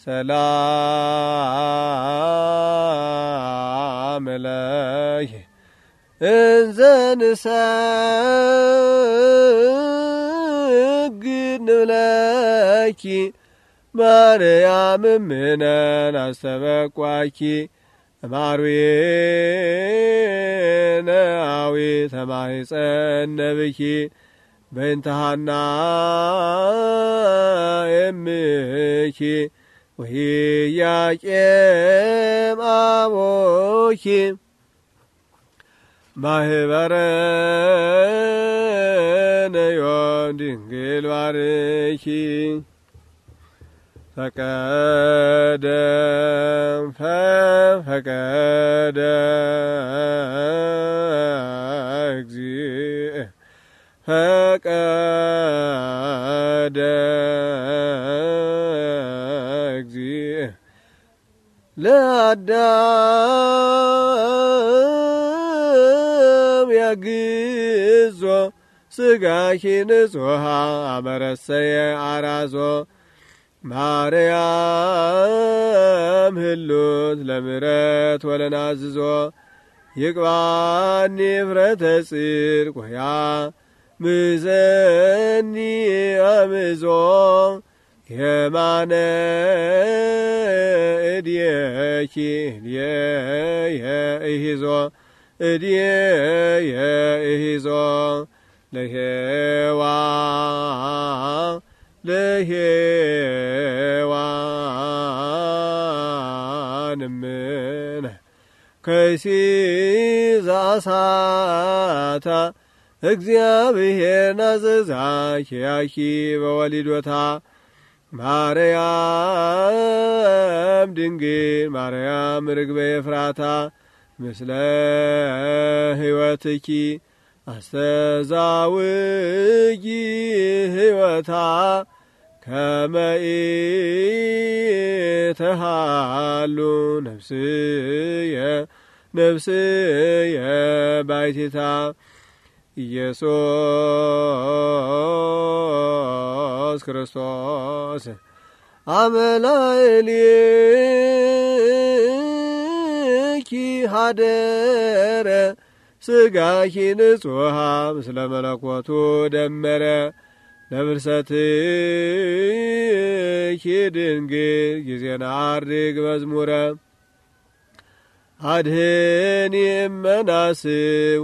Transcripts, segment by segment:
ሰላም ለኪ እንዘንሰግድ ለኪ ማርያም እምነን አስተበቋኪ እማርዌነ አዊተ ማኅፀነብኪ በእንተ ሐና እምኪ ወኢያቄም አቦኪ ማኅበረነ ዮም ድንግል ባርኪ ፈቀደ እግዚእ ፈቀደ እግዚእ ለአዳም ያግዞ ሥጋኪ ንጹሐ አመረሰየ አራዞ ማርያም ህሉት ለምሕረት ወለናዝዞ ይቅባኒ ፍረተ ጽድቅ ወያ ምዘኒ አምዞ የማነ እድየኪ እሂዞ እሂዞ ለሔዋን እምነ ከይሲዛ ሳታ እግዚአብሔር ናዘዛኪ ያኪ በወሊዶታ ማርያም ድንግል ማርያም ርግበ ኤፍራታ ምስለ ሕይወትኪ አስተዛውጂ ሕይወታ ከመ ኢተሃሉ ነፍስየ ባይቲታ ኢየሱስ ክርስቶስ አመላእልኪ ሀደረ ሥጋኪ ንጹሐ ምስለ መለኮቱ ደመረ ለብርሰትኪ ድንግል ጊዜና አርግ መዝሙረ አድህኒ እመናስው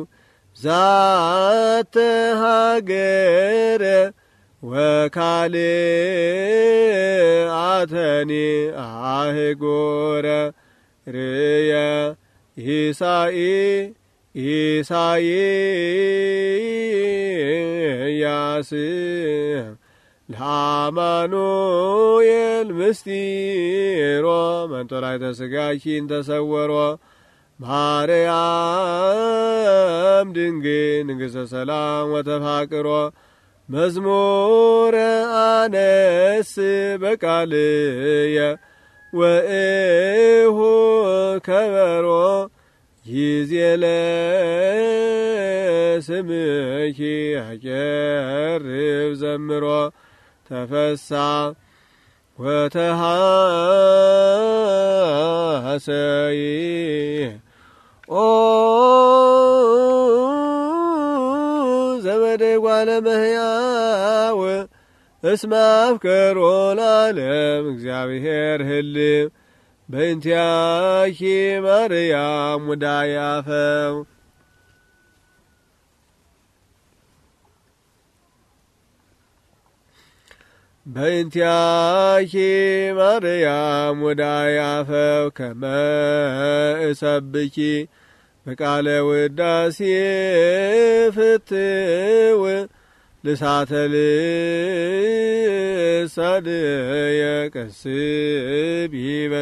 ዛተ ሀገረ ወካልአተኒ አህጎረ ርየ ኢሳይያስ ለአማኑኤል ምስጢሮ መንጦላዕተ ሥጋኪን ተሰወሮ ማርያም ድንግል ንግሥተ ሰላም ወተፋቅሮ መዝሙረ አነስ በቃልየ ወእሁ ከበሮ ይዜለ ስምኪ አቀርብ ዘምሮ ተፈሳ ወተሐሰይ ኦ ዘመደ ጓለ እመሕያው እስመ አፍቀሮ ለዓለም እግዚአብሔር ህልው በእንቲአኪ ማርያም ሙዳየ አፈው በእንቲአኪ ማርያም ሙዳየ አፈው ከመ እሰብኪ በቃለ ውዳሴ ፍትው ልሳተ ልሳድየ ቀስቢ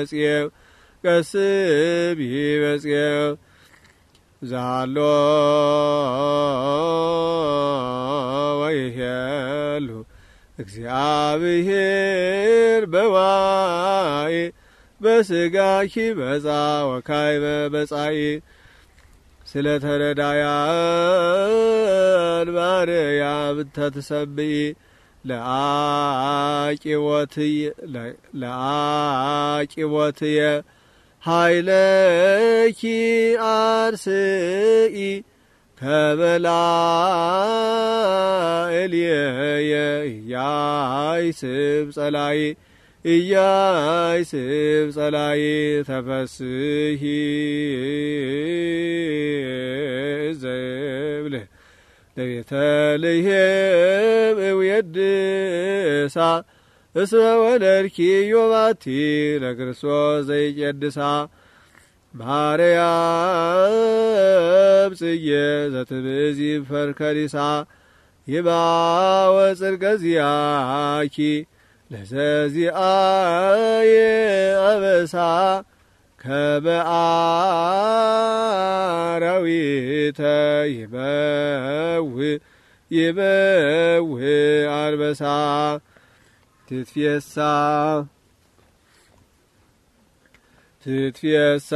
በጽየው ዛሎ ወይሄሉ እግዚአብሔር በዋይ በሥጋኪ በጻ ወካይበ በጻይ ስለ ተረዳያን ማርያም ተትሰብኢ ለአቂቦትየ ኃይለኪ አርስኢ ከመላእልየ ኢያይስብ ጸላይ ኢያይስብ ጸላይ ተፈስሒ ዘብል ለቤተልሔም እውየድሳ እስመ ወለድኪዮ ባቲ ለክርስቶስ ዘይቄድሳ ማርያም ጽጌ ዘትብእሲ ፈርከሪሳ ይባወ ጽድቀ ዚአኪ ለዘዚአየ አበሳ ከበአራዊተ ይበውእ አንበሳ ትትፌሳ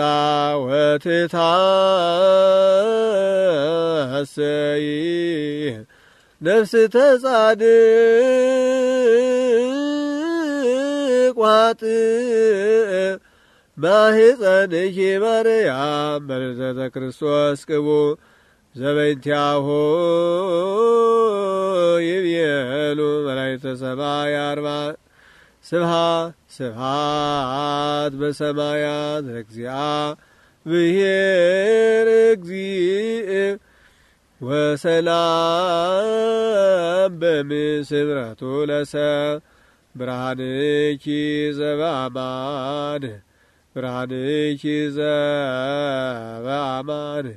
ወትታሰይ ነፍስ ተጻድቅ ዋጥእ ማህፀንኪ ማርያም በልደተ ክርስቶስ ቅቡ ዘበይንቲያሆ ይቤሉ መላእክተ ሰማይ አርባ ስብሐት በሰማያት ለእግዚአብሔር እግዚእ ወሰላም በምስብረቱ ለሰብ ብርሃንኪ ዘበአማን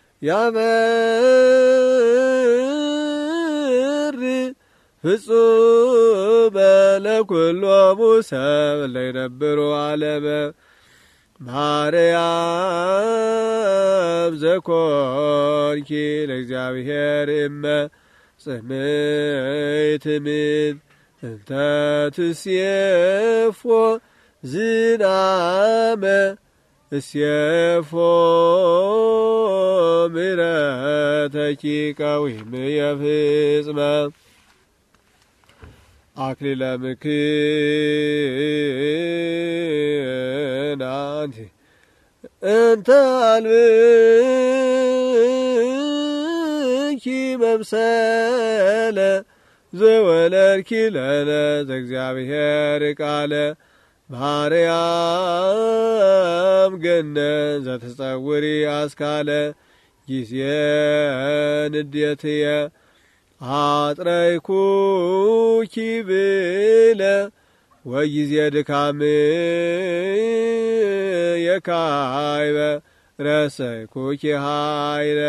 ያበር ፍጹመ ለኵሎሙ ሰብ ለይነብሩ ዓለመ ማርያም ዘኮንኪ ለእግዚአብሔር እመ ጽምይት እምድ እንተ ትሴፎ ዝናመ እስየፎ ምሕረተኪ ቀዊም የፍጽመ አክሊለ ምክናንቲ እንተ አልብኪ መምሰለ ዘወለድኪ ለነ ዘእግዚአብሔር ቃለ ማርያም ገነት ዘተጸውሪ አስካለ ጊዜ ንዴትየ አጥረይኩኪ ብለ ወጊዜ ድካምየ ረሰይኩኪ ኃይለ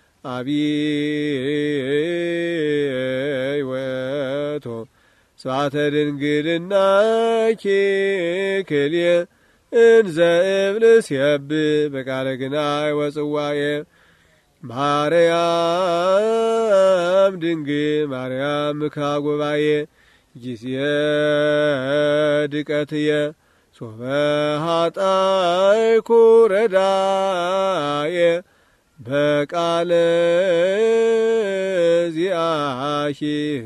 አብይ ወቶ ስብሐተ ድንግልናኪ ክልየ እንዘ እብል እሴብሕ በቃለ ግናይ ወጽዋኤ ማርያም ድንግል ማርያም ምክሐ ጉባኤ ጊዜ ድቀትየ ሶበ ኃጣይኩ ረዳየ በቃለ ዚአኪ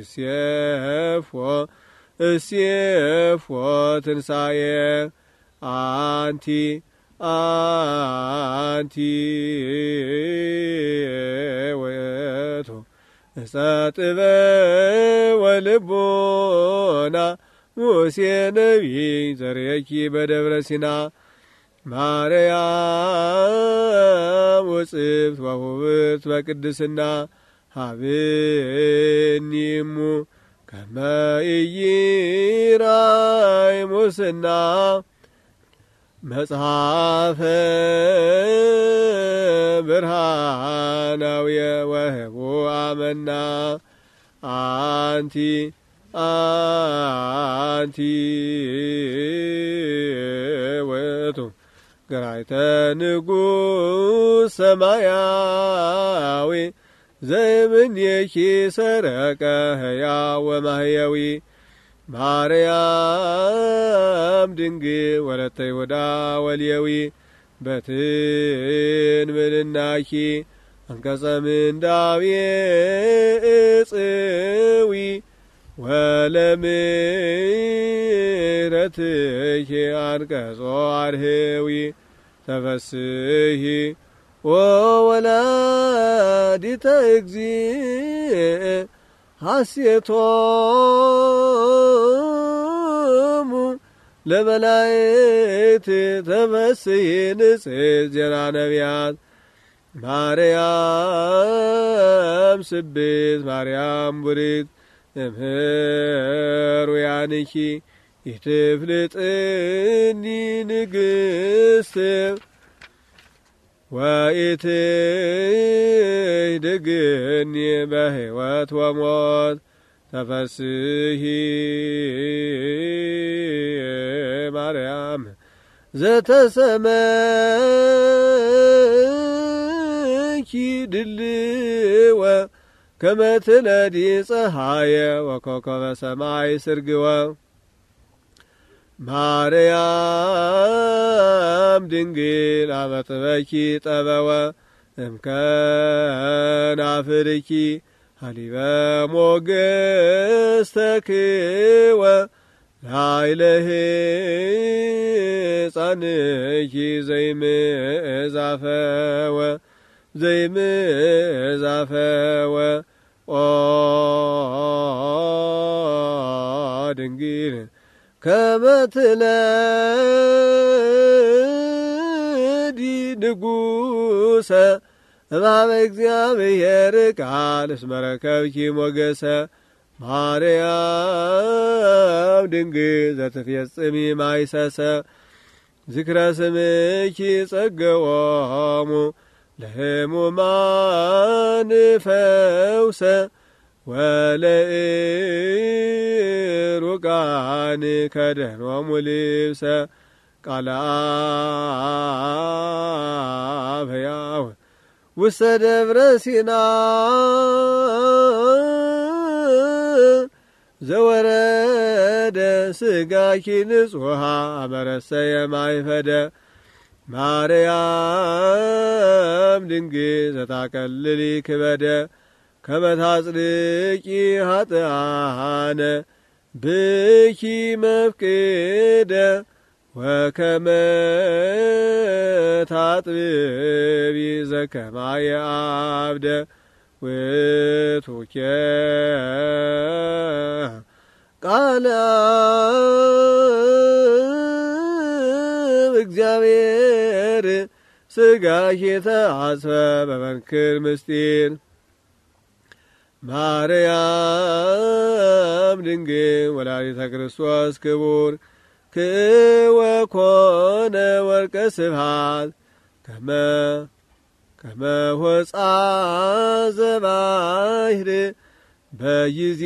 እሴፎ ትንሣኤ አንቲ ውእቱ ዕፀ ጥበብ ወልቦና ሙሴ ነቢይ ዘርየኪ በደብረ ሲና ማርያም ውጽብት ወሁብርት በቅድስና ሀብኒሙ ከመ ኢይራይ ሙስና መጽሐፈ ብርሃናውየ ወህቡአ መና አንቲ ውእቱ ገራይተ ንጉሥ ሰማያዊ ዘእምኔኪ ሰረቀ ሕያው ወማሕየዊ ማርያም ድንግል ወለተ ይሁዳ ወልየዊ በትንምልናኪ አንቀጸ ምንዳቤ እጽዊ ወለምሕረትኪ አንቀጾ አርህዊ ተፈስሒ ወወላዲተ እግዚእ ሐሴቶሙ ለመላእክት ተፈስሒ ንጽሕት ዜና ነቢያት ማርያም ስብሕት ማርያም ቡሪት እምህሩያንኪ ይትፍልጥኒ ንግሥት ወኢትህድግኒ በሕይወት ወሞት ተፈስሒ ማርያም ዘተሰመኪ ድልወ ከመ ትለዲ ፀሐየ ወኮከበ ሰማይ ስርግወ ማርያም ድንግል አበጥበኪ ጠበወ እምከናፍርኪ ሀሊበ ሞገስ ተክወ ላዕለ ሕፃንኪ ዘይምእዛፈወ ኦ ድንግል ከመ ትለዲ ንጉሰ እምኀበ እግዚአብሔር ቃል እስመ ረከብኪ ሞገሰ ማርያም ድንግል ዘትፌጽሚ ማይሰሰ ዝክረ ስምኪ ጸገዎሙ ለሕሙማን ፈውሰ ወለዕሩቃን ከደኖሙ ልብሰ ቃለ አብ ሕያው ውስተ ደብረ ሲና ዘወረደ ስጋኪ ንጹሃ አመረሰየ ማይፈደ ማርያም ድንግል ዘታቀልሊ ክበደ ከመ ታጽድቂ ኃጥኣነ ብኪ መፍቅደ ወከመ ታጥብቢ ዘከማየ አብደ ውእቱኬ ቃለ እግዚአብሔር ሥጋኪ ተአጽፈ በመንክር ምስጢር ማርያም ድንግል ወላዲተ ክርስቶስ ክቡር ክወ ኮነ ወርቀ ስብሐት ከመ ሆጻ ዘባሕር በጊዜ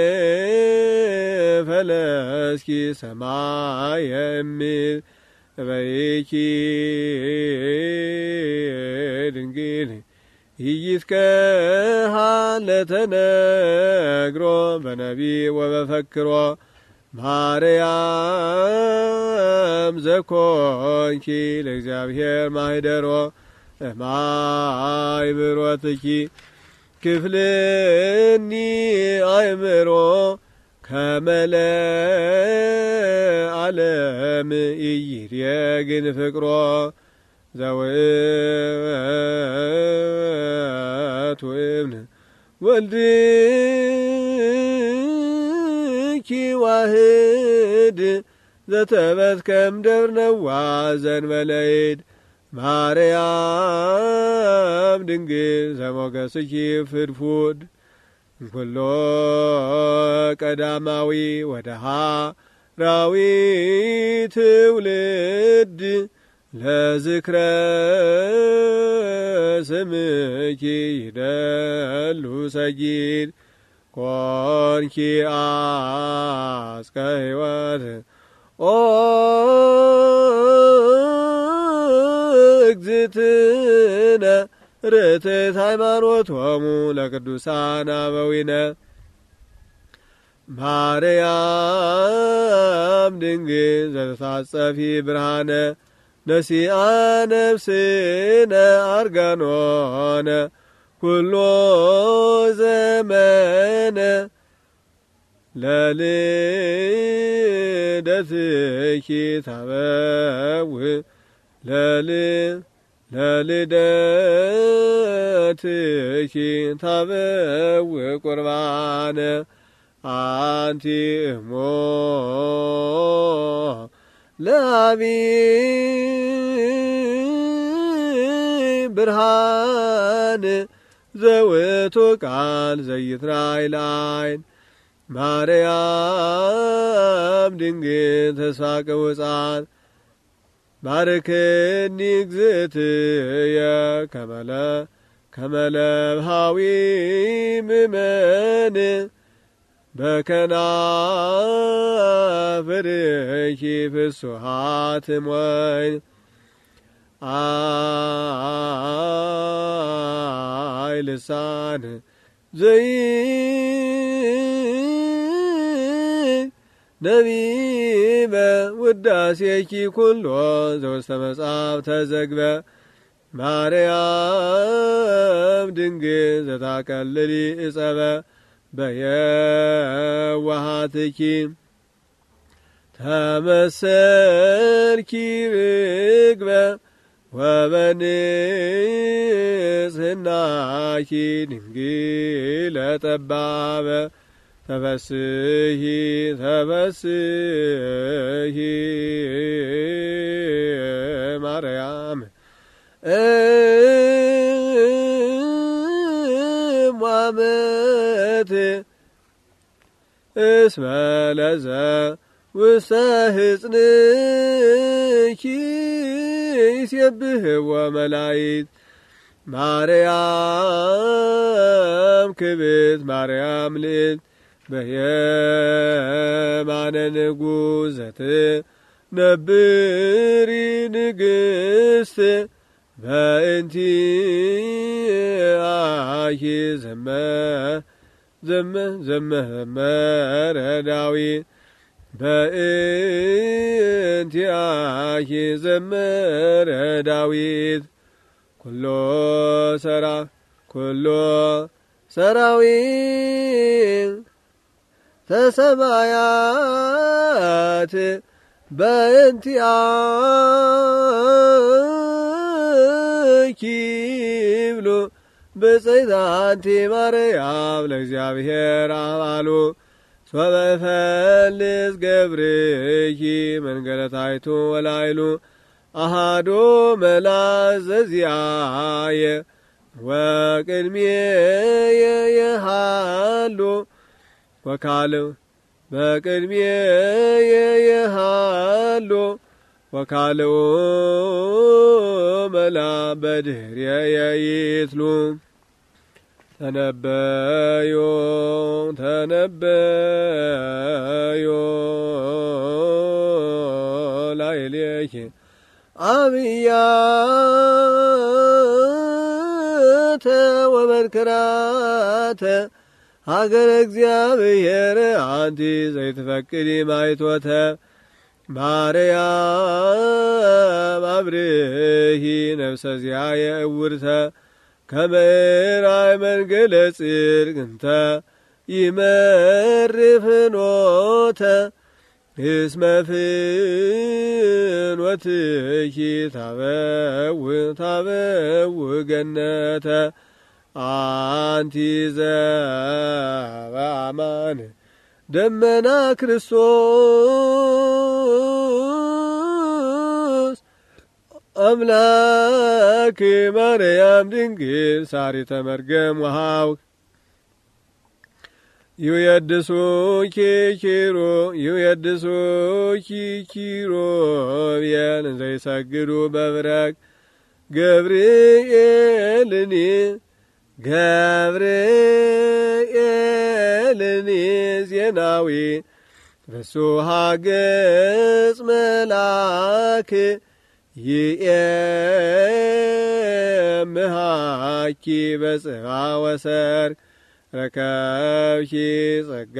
ፈለስኪ ሰማየ እምይል እበይኪ ድንግል ኢይትከሀል ለተነግሮ በነቢብ ወበፈክሮ ማርያም ዘኮንኪ ለእግዚአብሔር ማኅደሮ እማእምሮትኪ ክፍልኒ አእምሮ ከመ ለዓለም ኢይሬግን ፍቅሮ ዘውእቱ እብን ወልድኪ ዋህድ ዘተበትከም ደብረ ነዋ ዘእንበለ-እድ ማርያም ድንግል ዘሞገስኪ ፍድፉድ እንኩሎ ቀዳማዊ ወደሃራዊ ትውልድ ለዝክረ ስምኪ ይደሉ ሰጊድ ኮንኪ አስከ ሕይወት ኦ እግዝእትነ ርትዕት ሃይማኖቶሙ ለቅዱሳን አበዊነ ማርያም ድንግል ዘተታጸፊ ብርሃነ ነሲአ ነፍስነ አርጋኖነ ኩሎ ዘመነ ለልደትኪ ታበውእ ለልደትኪ ታበውእ ቁርባነ አንቲ እሞ ለአቢይ ብርሃን ዘውእቱ ቃል ዘይትራእይ ለዓይን ማርያም ድንግል ተስፋ ቅውፃን ባርክኒ እግዝእትየ ከመለብሃዊ ምእመን በከናፍርኪ ፍሱሃት እምወይን አይ ልሳን ነቢበ ውዳሴኪ ኩሎ ዘውስተ መጽሐፍ ተዘግበ ማርያም ድንግል ዘታቀልሊ እጸበ በየዋሃትኪ ተመሰልኪ ርግበ ወበንጽሕናኪ ድንግለ ጠባበ ተፈስሒ ማርያም እሟመት እስመ ለዘ ውስተ ሕፅንኪ ይሴብሕዎ መላእክት ማርያም ክብርት ማርያም ልዕልት በየማነ ንጉሥ ዘትነብሪ ንግሥት በእንቲአኪ ዘመረ ዳዊት በእንቲአኪ ዘመረ ዳዊት ኩሎ ሰራዊት ተሰማያት በእንቲአኪ ብሎ ብፅዕት አንቲ ማርያም ለእግዚአብሔር አባሉ ሶበ እፈልስ ገብርኪ መንገለ ታሕቱ ወላዕሉ አሐዱ መልአክ ዘዚአየ ወቅድሜየ የሃሉ ወካልእ በቅድሜየ የሃሉ ወካልኡ መልአክ በድኅሬየ ይትሉ ተነበዮ ላዕሌኪ አብያተ ወመንክራተ ሀገረ እግዚአብሔር አንቲ ዘይትፈቅዲ ማይቶተ ማርያም አብርሂ ነፍሰ ዚአየ እውርተ ከመ እርአይ መንገለ ጽድቅ እንተ ይመርሕ ፍኖተ እስመ ፍኖትኪ ታበውእ ገነተ አንቲ ዘበአማን ደመና ክርስቶስ አምላክ ማርያም ድንግል ሳሪተ መርገም ወሃውክ ይውየድሱኪ ኪሩቤል እንዘይሰግዱ በብረቅ ገብርኤልኒ ዜናዊ ፍሱሃ ገጽ መልአክ ይእምሃኪ በጽባ ወሰርክ ረከብኪ ጸጋ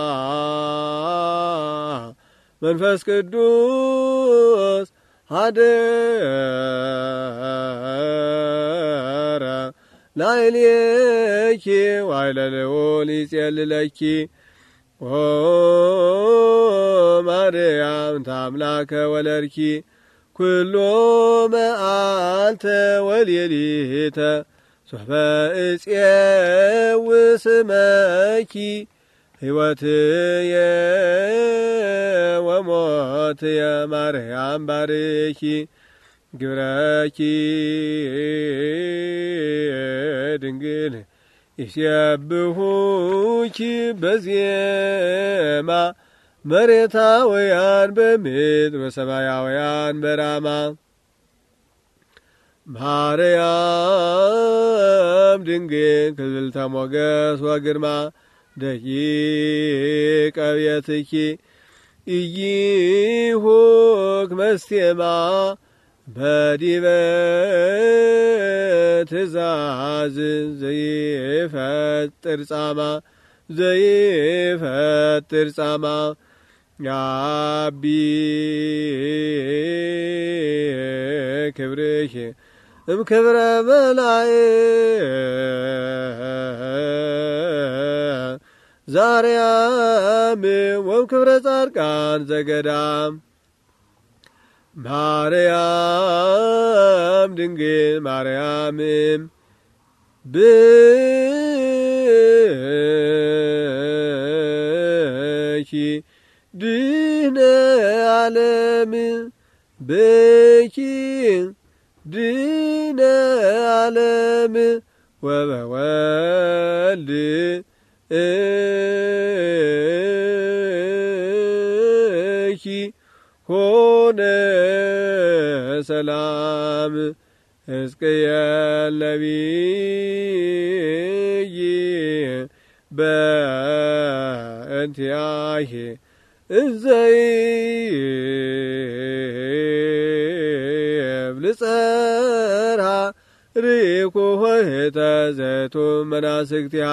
መንፈስ ቅዱስ ሀደረ ላዕሌኪ ዋይለ ልዑል ይጼልለኪ ኦ ማርያም ታምላከ ወለድኪ ኩሎ መዓልተ ወሌሊተ ሶበ እፄውእ ስመኪ ሕይወትየ ወሞትየ ማርያም ባርኪ ግብረኪ ድንግል ይሴብሑኪ በዜማ መሬታውያን በምድር ወሰማያውያን በራማ ማርያም ድንግል ክልዕልተ ሞገስ ወግርማ ደቂቀ ቤትኪ ኢይሁክ መስቴማ በዲበ ትእዛዝ ዘይፈጥር ጻማ ያቢ ክብርኪ እምክብረ መላእክት ዛርያም ወእምክብረ ጻድቃን ዘገዳም ማርያም ድንግል ማርያምም ብኪ ድህነ ዓለም ብኪ ድህነ ዓለም ወበወልድ እኪ ሆነ ሰላም ሕዝቅኤል ነቢይ በእንቲአኪ እዘይብል ጸርሃ ርኢኩ ኆኅተ ዘይቱም መናስክቲሃ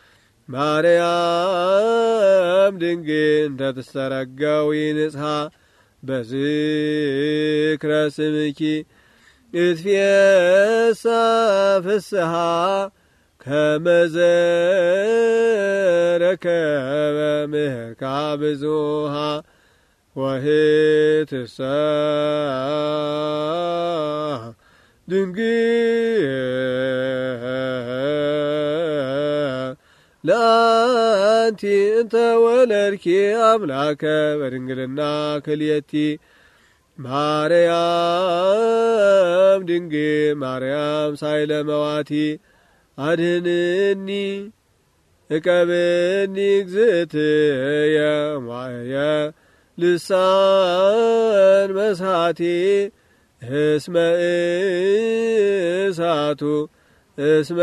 ማርያም ድንግል እንተ ትስተረገዊ ንጽሐ በዝክረ ስምኪ እትፌሳ ፍስሓ ከመ ዘረከበ ምህርካ ብዙኃ ወህትሰ ድንግል ለአንቲ እንተ ወለድኪ አምላከ በድንግልና ክልኤቲ ማርያም ድንግል ማርያም ሳይለ መዋቲ አድኅንኒ እቀብኒ እግዝእትየ እምዋእየ ልሳን መስሓቲ እስመ እሳቱ እስመ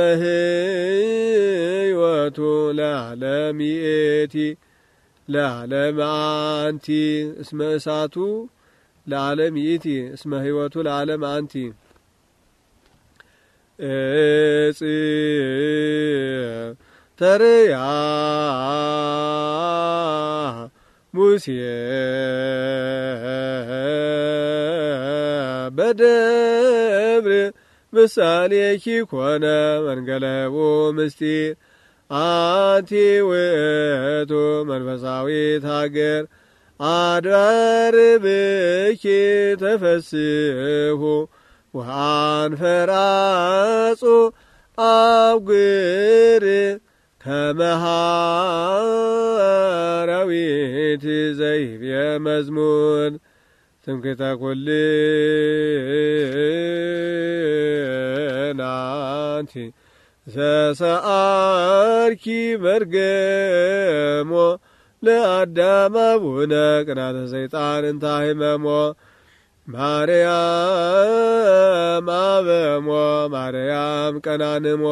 ሕይወቱ ለዓለም ይእቲ ለዓለም አንቲ እስመ እሳቱ ለዓለም ይእቲ እስመ ሕይወቱ ለዓለም አንቲ እጽ ተርያ ሙሴ በደብር ምሳሌኪ ኮነ መንገለቡ ምስጢር አንቲ ውእቱ መንፈሳዊት ሀገር አድባር ብኪ ተፈስሑ ወአንፈራጹ አብግር ከመሃራዊት ዘይቤ መዝሙር ትምክህተ ኩልናንቲ ዘሰአርኪ መርገሞ ለአዳም አቡነ ቅናተ ሰይጣን እንታህመሞ ማርያም አበሞ ማርያም ቀናንሞ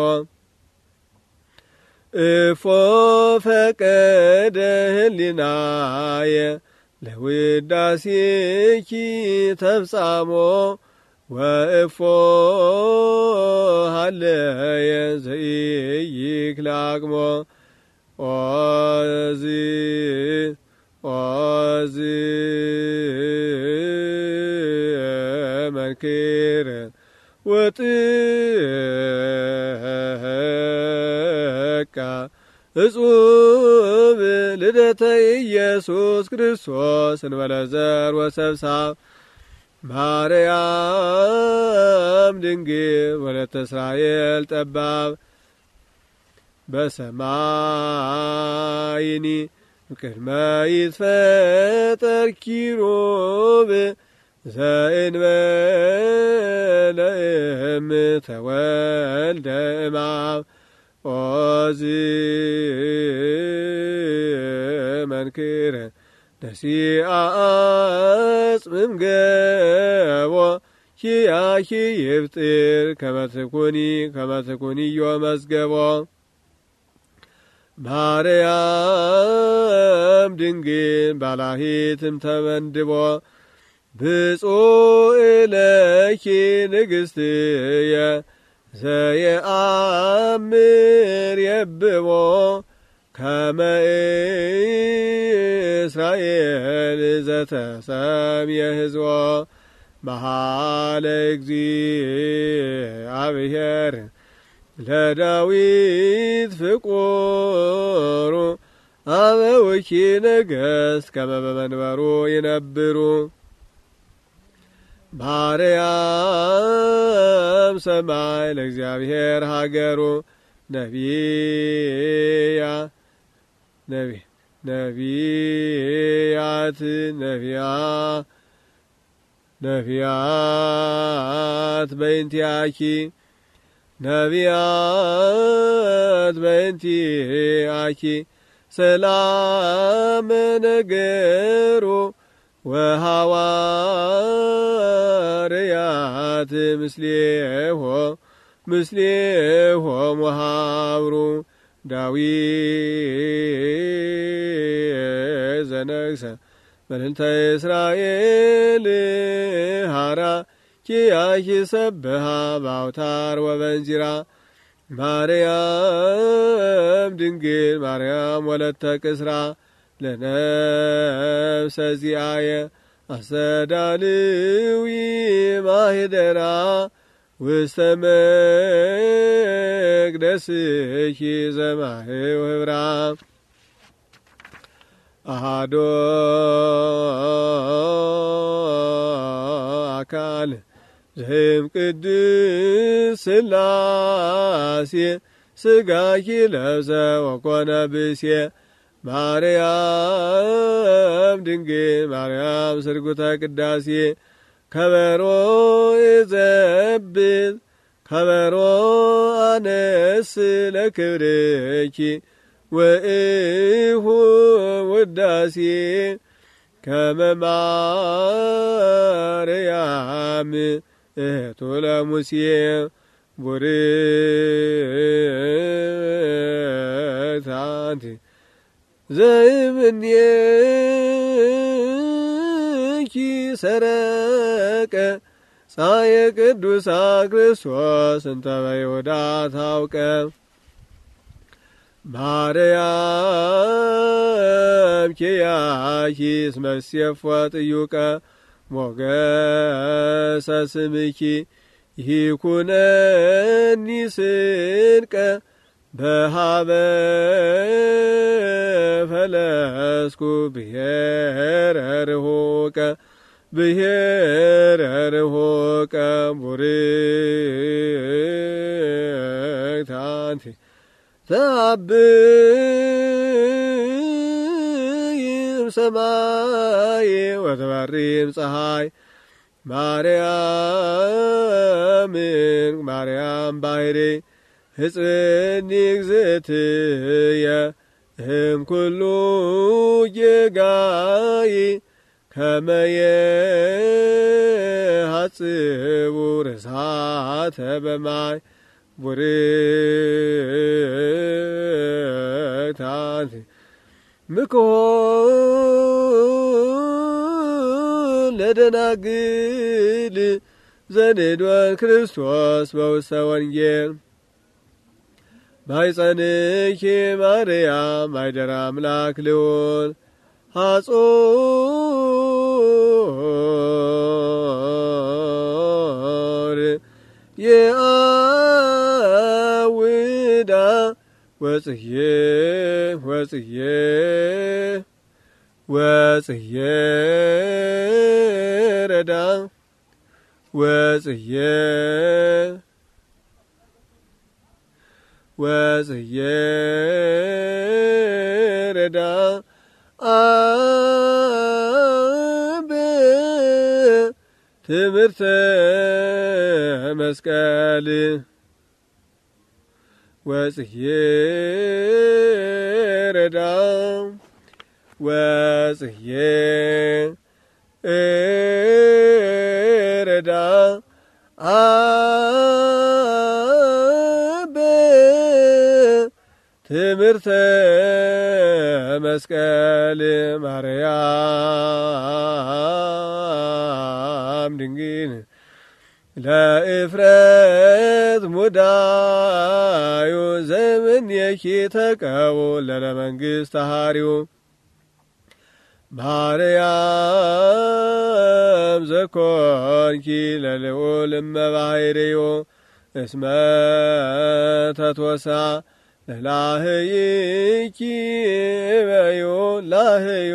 እፎ ፈቀደ ህሊናየ ለውዳሴኪ ተፍጻሞ ወእፎ ሃለየ ዘኢይክላቅሞ ኦዝ መንክር ወጥቃ እጹብ ልደተ ኢየሱስ ክርስቶስ እንበለ ዘር ወሰብሳብ ማርያም ድንግል ወለተ እስራኤል ጠባብ በሰማይኒ ቅድመ ይትፈጠር ኪሩብ ዘእንበለ እም ተወልደ እማብ ኦዝ መንክረ ነሲአ አጽምም ገቦ ኪያኪ ይፍጥር ከመትኩኒዮ መዝገቦ ማርያም ድንግል ባላሂትም ተመንድቦ ብፁዕ ለኪ ንግሥትየ ዘየአምር የብቦ ከመ እስራኤል ዘተሰምየ ሕዝቦ መሃለ እግዚአብሔር ለዳዊት ፍቁሩ አበውኪ ነገሥት ከመ በመንበሩ ይነብሩ ማርያም ሰማይ ለእግዚአብሔር ሀገሩ ነቢያት በእንቲአኪ ሰላም ነገሩ ወሐዋርያት ምስሌሆም ወሃብሩ ዳዊት ዘነግሠ በእንተ እስራኤል ሀራ ኪያኪ ሰብሃ በአውታር ወበንዚራ ማርያም ድንግል ማርያም ወለተ ቅስራ ለነፍሰ ዚአየ አሰዳልዊ ማህደራ ውስተ መቅደስኪ ዘማህው ህብራ አሐዶ አካል ዘህም ቅድስ ሥላሴ ሥጋኪ ለብሰ ወኮነ ብእሴ ማርያም ድንግል ማርያም ስርጉተ ቅዳሴ ከበሮ ይዘብል ከበሮ አነስ ለክብርኪ ወእሁ ውዳሴ ከመ ማርያም እህቱ ለሙሴ ቡርክት አንቲ ዘይምኔኪ ሰረቀ ፀሐየ ቅዱሳ ክርስቶስ እንተ በይሁዳ ታውቀ ማርያም ኪያኪ እስመ እሴፎ ጥዩቀ ሞገሰ ስምኪ ይኩነኒ ስንቀ በሃበ ፈለስኩ ብሔረ ርሁቀ ቡርክት አንቲ ተአብይም ሰማይ ወተባሪም ፀሐይ ማርያም ባሕሬ ህፅኒ እግዝእትየ እም ኩሉ ጌጋይ ከመ የሐጽቡ ርሳተ በማይ ቡርክት አንቲ ምክሆን ለደናግል ዘንዶን ክርስቶስ በውስተ ወንጌል ማኅፀንኪ ማርያም ማኅደረ አምላክ ልዑል ሐጾር የአውዳ ወጽዬ ወጽዬ ወጽዬ ረዳ ወጽዬ ወጽዬ ረዳ አብ ትምህርተ መስቀል ወጽዬ ረዳ ወጽዬ ረዳ አብ ትምህርተ መስቀል ማርያም ድንግል ለእፍረት ሙዳዩ ዘምን የኪ ተቀቦ ለለመንግሥት ታሃሪው ማርያም ዘኮንኪ ለልዑል እመባሕርዮ እስመ ተትወሳ ለላህይኪ በዮ ላህዮ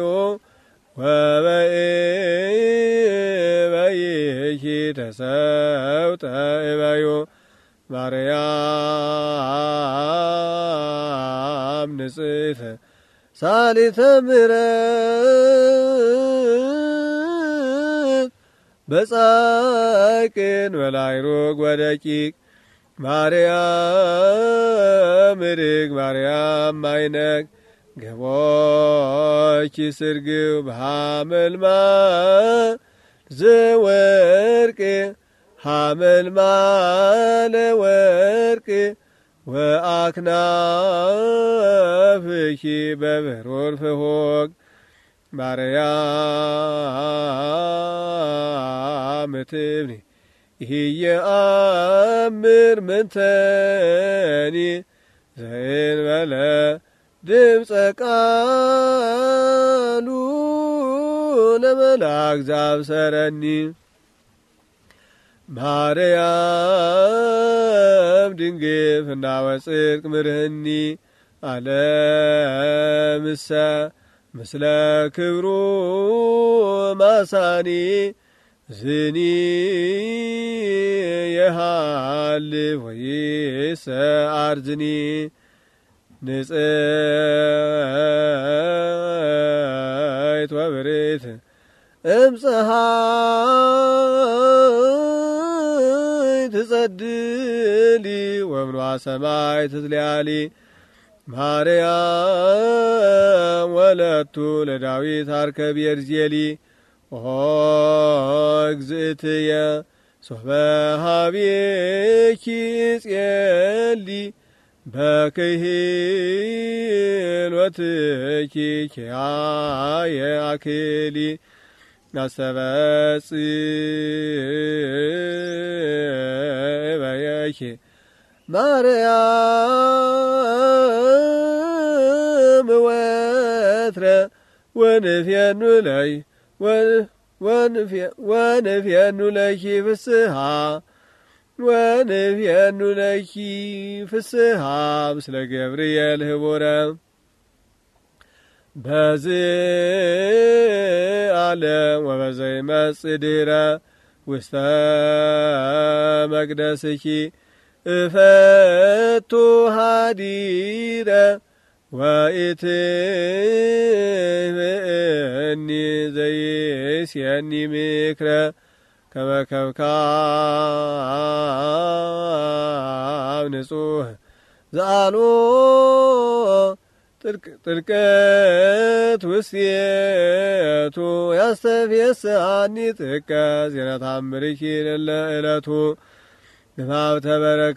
ወበይኪ ተሰውጠ እበዮ ማርያም ንጽሕት ሳሊተ ምሕረት በጻቅን በላይሮግ ወደቂቅ ማርያም ርግ ማርያም ማይነቅ ገቦች ስርግው በሐመልማል ዘወርቅ ሐመልማለ ወርቅ ወአክናፍኪ በብሩር ፍሆግ ማርያም ትብኒ ኢየአምር ምንተኒ ዘእንበለ ድምፀ ቃሉ ለመልአክ ዘአብሰረኒ ማርያም ድንግል ፍናወ ጽድቅ ምርህኒ አለምሰ ምስለ ክብሩ ማሳኒ ዝኒ የሃልፍ ወይሰ አርዝኒ ንጽሕት ወብርት እምፀሐይ ትጸድሊ ወምኗ ሰማይ ትትልያሊ ማርያም ወለቱ ለዳዊት አርከብ የርዜሊ ኦ እግዝእትየ ሶበ ኀቤኪ ጼሊ በክህሎትኪ ኪያየ አክሊ ናሰበጽበየኪ ማርያም ወትረ ወንፍየኑ ለይ ወንፍየኑ ለኪ ፍስሃ ወንፍየኑ ለኪ ፍስሃ ምስለ ገብርኤል ህቡረ በዚህ ዓለም ወበዘይመጽእ ድኅረ ውስተ መቅደስኪ እፈቱ ሀዲረ ወኢትብእኒ ዘይስየኒ ምክረ ከመ ከብካብ ንጹሕ ዘአልቦ ጥልቀት ውስቴቱ ያስተፍስሐኒ ጥቀ ዜና ተአምርኪ ለዕለቱ ንባብተ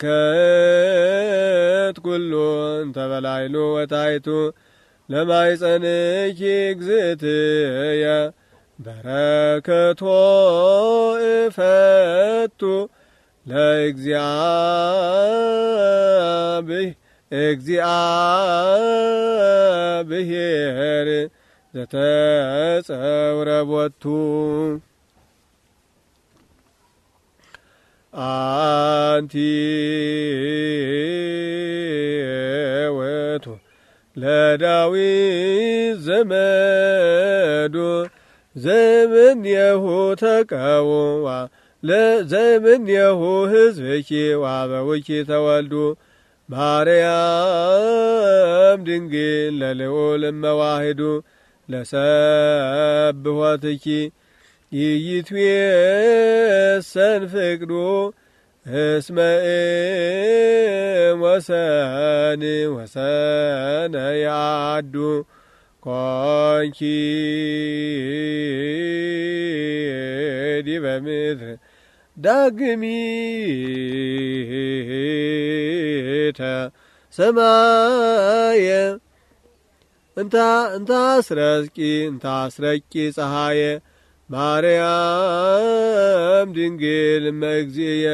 በረከት ኩሉ እንተ በላዕሉ ወታሕቱ ለማኅፀንኪ እግዝእትየ በረከቶ እፈቱ ለእግዚአብሔር ዘተጸውረ ቦቱ አንቲ ውእቱ ለዳዊት ዘመዱ ዘምኔሁ ተቀውዋ ለዘምኔሁ ሕዝብኪ ወአበዊኪ ተወልዱ ማርያም ድንግል ለልዑል እመዋሂዱ ለሰብሖትኪ ይትዌሰን ፍቅዱ እስመ ወሰን ወሰነ ያዱ ኮንኪ ዲበ ምድር ዳግሚተ ሰማየ እንታስረቂ ፀሐየ ማርያም ድንግል እመእግዚእየ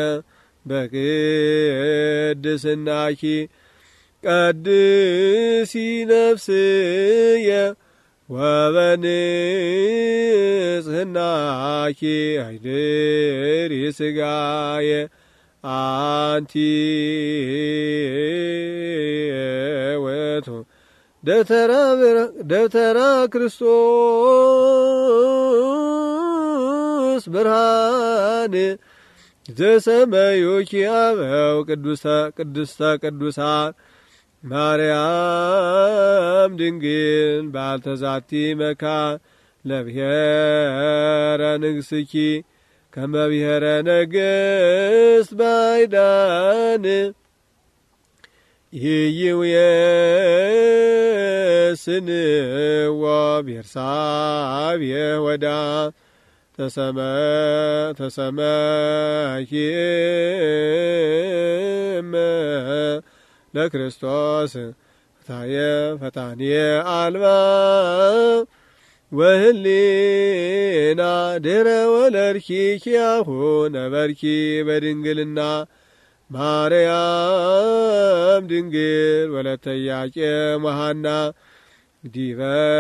በቅድስናኪ ቀድሲ ነፍስየ ወበንጽሕናኪ አይድሪ ሥጋየ አንቲ ውእቱ ደብተራ ክርስቶስ ብርሃን ዘሰመዩኪ አበው ቅድስተ ቅዱሳን ማርያም ድንግል ባልተዛቲ መካን ለብሔረ ንግሥኪ ከመ ብሔረ ነገሥት ባይዳን ይይውየስንዎ ቤርሳብየ ወዳ ተሰመኪም ለክርስቶስ ፈታንየ አልባ ወህሊና ድኅረ ወለድኪ ኪያሁ ነበርኪ በድንግልና ማርያም ድንግል ወለተ ኢያቄም ወሐና ዲበ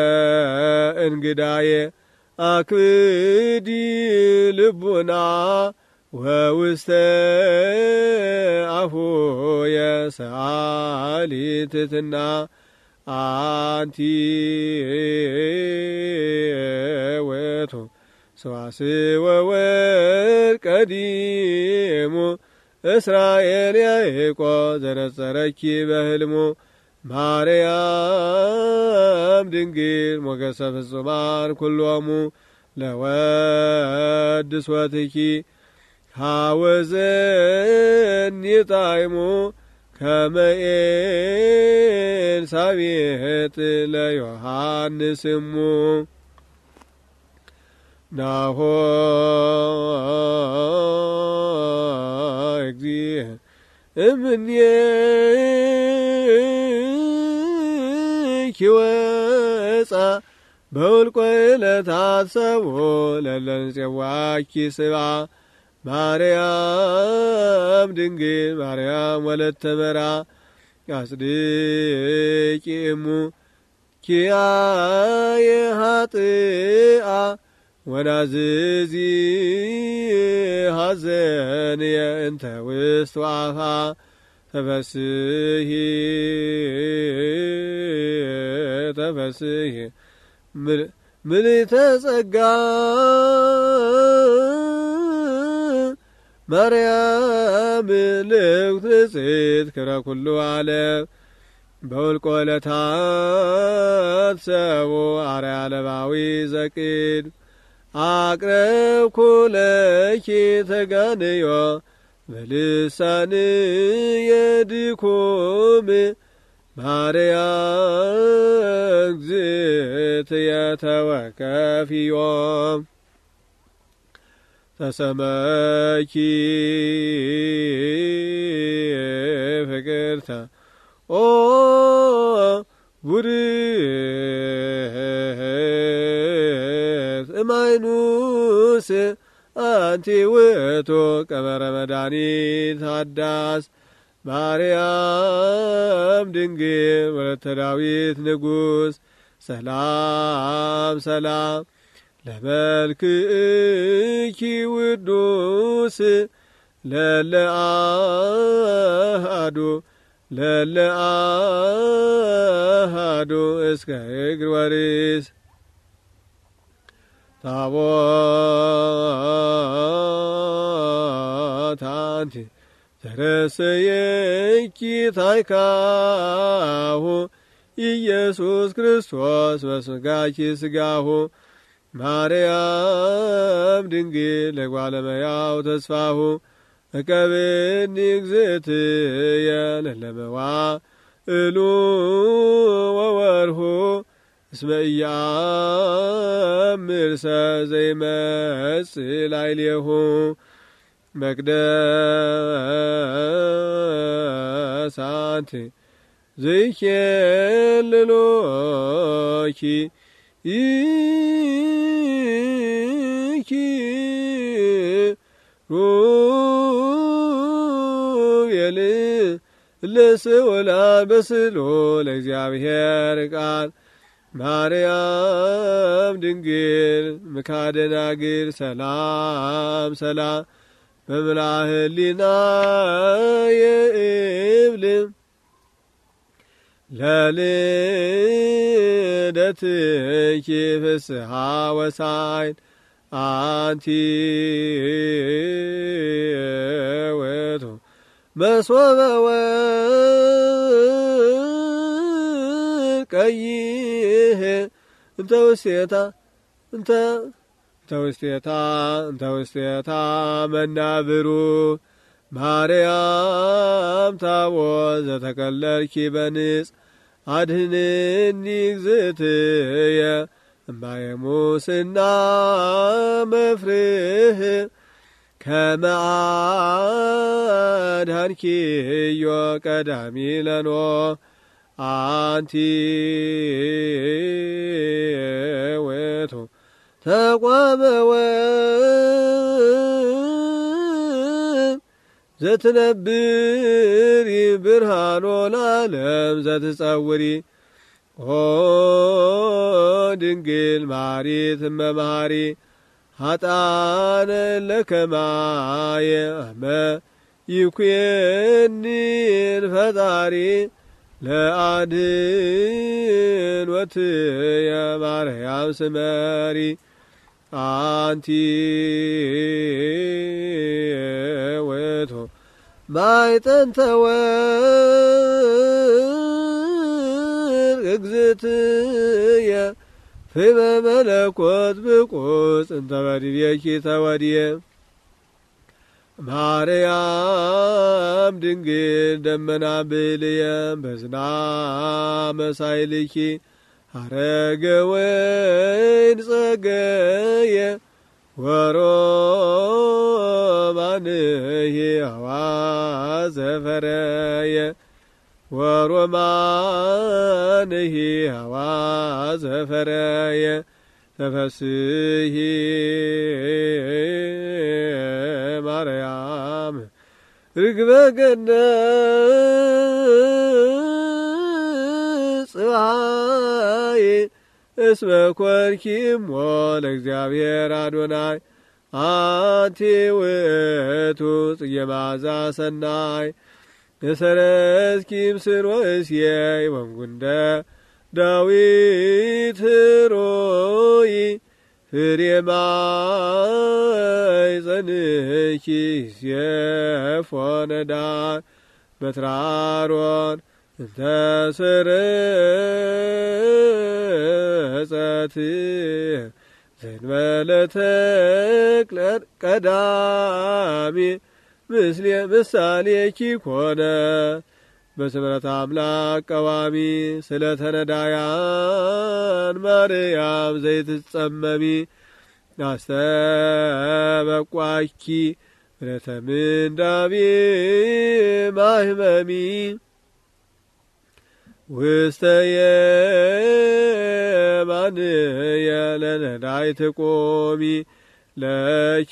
እንግዳየ አክብዲ ልቡና ወውስተ አፉየ ሰአሊ ትሕትና አንቲ ውእቱ ሰዋስወ ወወርቅ ቀዲሙ እስራኤል ያዕቆብ ዘነጸረኪ በሕልሙ ማርያም ድንግል ሞገሰ ፍጹማን ኩሎሙ ለወድሶትኪ ሐወዘኒ ጣዕሙ ከመ ኤልሳቤጥ ለዮሐንስ እሙ ናሆ እግዚእ እምኔኪ ወፃ በውልቆ ዕለታት ሰብሖ ለለንፄዋኪ ስብዓ ማርያም ድንግል ማርያም ወለተ መራ አጽድቂ እሙ ኪያየ ኃጥአ ወናዝዚ ሐዘንየ እንተ ውስተ አፋ ተፈስሒ ምልዕተ ጸጋ ማርያም ልክት ንጽሕት ክብረ ኩሉ ዓለም በውልቆ ዕለታት ሰብሖ አርአያ ለባዊ ዘቅድ አቅረብኩ ለኪ ተጋንዮ በልሳንየ ድኩም ማርያም እግዝእትየ ተወከፊዮ ተሰመኪ ፍቅርተ ኦ ቡርክት እማይኑስ አንቲ ውእቱ ቀመረ መድኃኒት አዳስ ማርያም ድንግል ወለተ ዳዊት ንጉሥ ሰላም ሰላም ለመልክኪ ውዱስ ለለአሐዱ ለለአሃዱ እስከ እግር ወርስ ታቦት አንቲ ዘረሰየኪ ታይካሁ ኢየሱስ ክርስቶስ በስጋኪ ስጋሁ ማርያም ድንግል ለጓለመያው ተስፋሁ እቀብኒ እግዝእትየ ለለመዋዕሉ ወወርሁ እስመ ኢየአምር ሰብእ ዘይመጽእ ላዕሌሁ መቅደስ አንቲ ዘይኬልሎኪ ኢኪ ሩቤል ለስውላ በስሎ ለእግዚአብሔር ቃል ማርያም ድንግል ምካደናግል ሰላም ሰላም በምልአተ ሕሊናየ እብል ለልደትኪ ፍስሓ ወሳይን አንቲ ውእቱ መሶበ ወርቅ ቀይሕ እንተ ውስቴታ መናብሩ ማርያም ታቦት ዘተከለልኪ በንጽ አድኅንኒ እግዝእትየ እማየ ሙስና መፍርህ ከመ አድኃንኪዮ ቀዳሚ ለኖኅ አንቲ ውእቱ ተቋመ ወርቅ ዘትነብሪ ብርሃኖ ለዓለም ዘትጸውሪ ኦ ድንግል መሐሪት እመ መሐሪ ኃጥአነ ለከማየ አመ ይኩየኒን ፈጣሪ ለአድኅኖትየ ማርያም ስመሪ አንቲ ውእቱ ማዕጠንተ ወርቅ እግዝእትየ ፍሕመ መለኮት ብቁፅ እንተ በዲቤኪ ተወድየ ማርያም ድንግል ደመና ብልየ በዝናመ ሳይልኪ ሐረገ ወይን ጸገየ ወሮማንሂ አዋዘ ፈረየ ወሮማንሂ አዋዘ ፈረየ ተፈስሒ ማርያም ርግበ ገነት ጽባይ እስመ ኮንኪ እሞ ለእግዚአብሔር አዶናይ አንቲ ውእቱ ጽጌ መዓዛ ሰናይ እሰረስኪ ምስር ወእሴይ ወንጉንደ ዳዊት ሮይ ፍሬ ማኅፀንኪ ይሴፎ ነዳይ በትራሮን እንተ ሰረጸት ዘእንበለ ተክለ ቀዳሚ ምሳሌኪ ኮነ በስምረት አምላክ ቀዋሚ ስለተ ነዳያን ማርያም ዘይትጸመሚ አስተበቋኪ ምሕረተ ምንዳቤ ማህመሚ ውስተ የማንየ ለነዳይ ትቆሚ ለኪ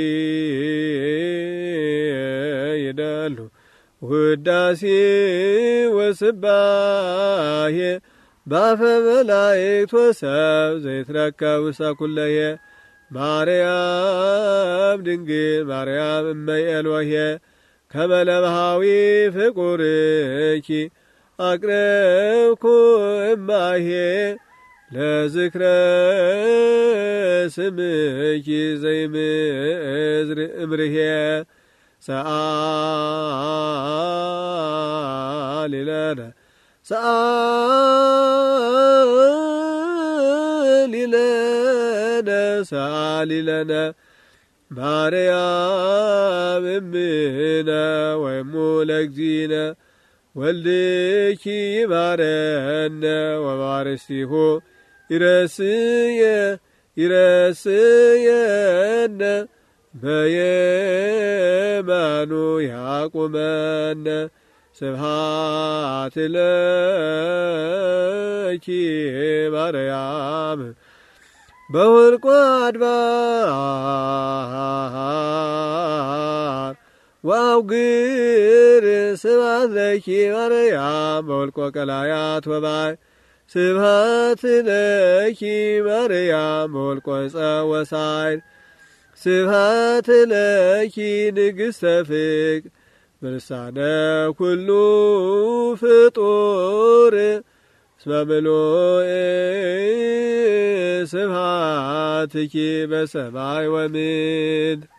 ይደሉ ውዳሴ ወስባሄ ባፈ መላእክት ወሰብ ዘይትረከብ ውስተ ኩለየ ማርያም ድንግል ማርያም እመ ኤሎሄ ከመለብሃዊ ፍቁርኪ አቅረብኩ እማሄ ለዝክረ ስምኪ ዘይምዝር እምርሄ ሰአሊ ለነ ሰአሊ ለነ ማርያም እምነ ወእሙ ለእግዚእነ ወልድኪ ይባረነ ወባርስቲሁ ይረስየነ በየማኑ ያቁመነ ስብሐት ለኪ ማርያም በወርቁ አድባር ወአውግር ስብሐት ለኪ ማርያም በወልቆ ቀላያት ወባይ ስብሐት ለኪ ማርያም በወልቆ ዕፀ ወሳይር ስብሐት ለኪ ንግሥተ ፍቅር በልሳነ ኩሉ ፍጡር እስመ ምሉእ ስብሐትኪ በሰማይ ወምድር